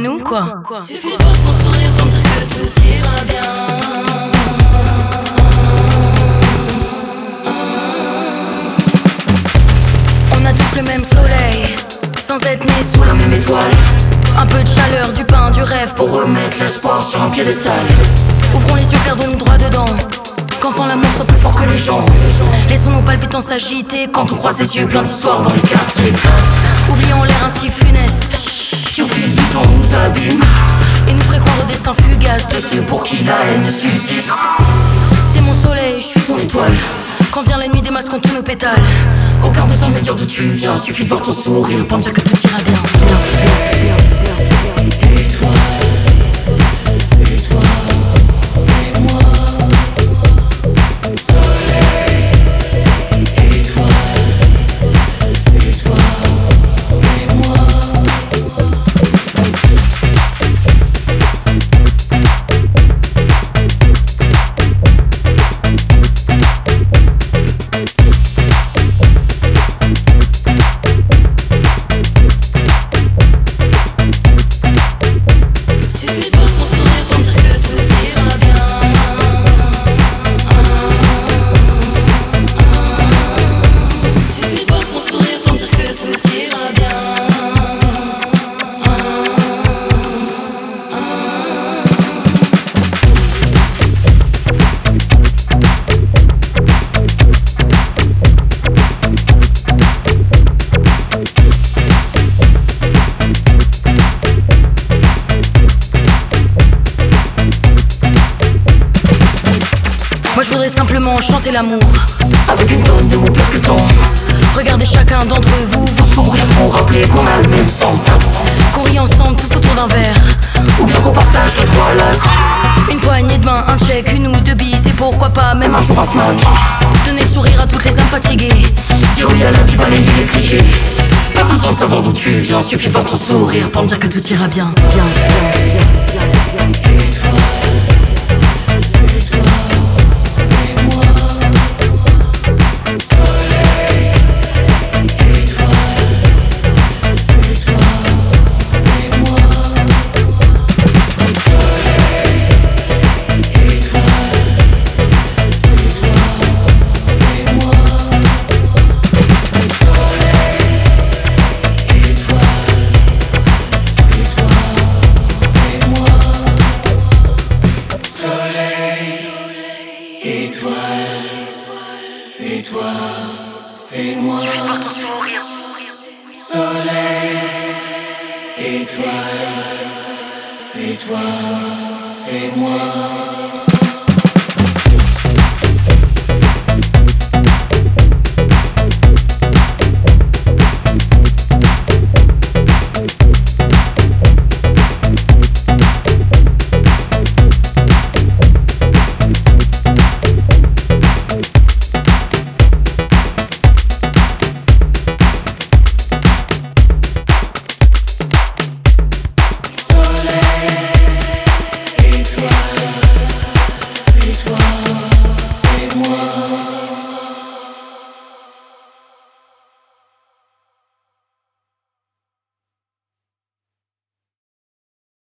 nous, quoi. Suffit de voir ton sourire pour me dire que tout ira bien. On a tous le même soleil, sans être nés sous la même étoile. Un peu de chaleur, du pain, du rêve pour remettre l'espoir sur un piédestal. Ouvrons les yeux, gardons-nous droit dedans. Qu'enfin l'amour soit plus fort que les gens. Laissons nos palpitants s'agiter quand on croise les yeux pleins d'histoires dans les quartiers. Oublions l'air ainsi funeste qui au fil du temps nous abîme et nous ferait croire au destin fugace de ceux pour qui la haine subsiste. T'es mon soleil, je suis ton étoile. Quand vient l'ennemi, démasquons tous nos pétales. Aucun besoin de me dire d'où tu viens, suffit de voir ton sourire pour me dire que tout ira bien. Étoile, c'est toi, c'est moi. Soleil, étoile, c'est toi, c'est moi. Moi je voudrais simplement chanter l'amour Avec une tonne de mots percutants. Regardez chacun d'entre vous, Vos sourires font rappeler qu'on a le même sang. qu'on rit ensemble tous autour d'un verre. Ou bien qu'on partage deux trois lettres. Une poignée de main, un check, une ou deux bises et pourquoi pas même Même un jour un smack. donner le sourire à toutes les âmes fatiguées. Dire oui à la vie, balayer les clichés. Pas besoin de savoir d'où tu viens, suffit de voir ton sourire Pour me dire que tout ira bien. C'est toi, c'est moi. Par ton sourire. Soleil, étoile, c'est toi, c'est moi.